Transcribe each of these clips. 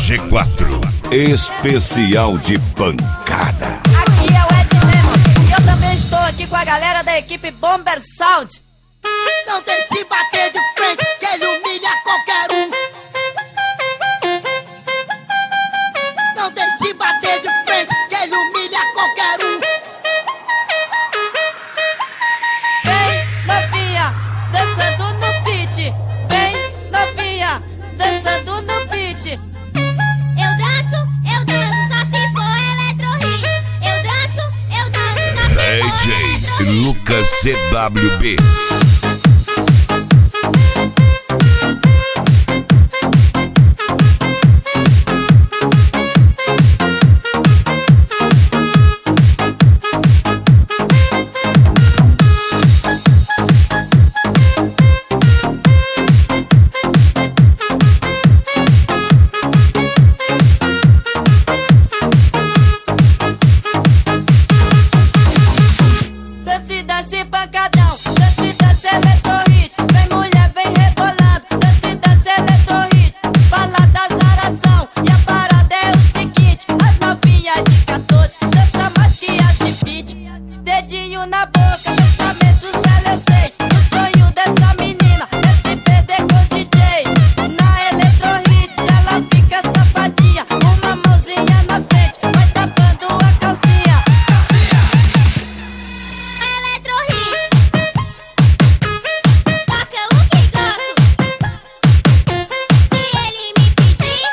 G4, especial de pancada. Aqui é o Ed Lemon e eu também estou aqui com a galera da equipe Bomber Sound. Não tente bater de frente, que ele humilha qualquer um. Não tente bater de frente, que ele humilha qualquer um. Vem novinha, dançando no beat. Vem novinha, dançando no beat. Eu danço, só se for eletro hits. Eu danço, só se for DJ Lucas CWB. Dance pancadão, dance eletro hit. Vem mulher, vem rebolando, dance eletro hit. Balada zaração e a parada é o seguinte: as novinhas de 14 dança mais que as de 20. Dedinho na boca, pensamentos dela eu sei. O sonho dessa menina é se perder com o DJ. Na eletro hits ela fica safadinha, uma mãozinha na frente, vai tapando a calcinha. eletro hits. Toca o que gosto. Se ele me pedir,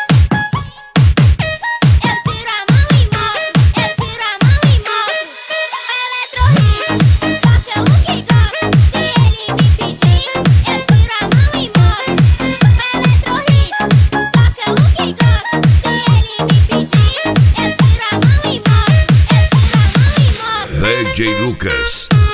eu tiro a mão e mostro. Eu tiro a mão e mostro. Eletro hits. Toca o que gosto. Se ele me pedir, eu tiro a mão e mostro. Eletro hits. Toca o que gosto. Se ele me pedir, eu tiro a mão e mostro. Eu tiro a mão e mostro. DJ Lucas.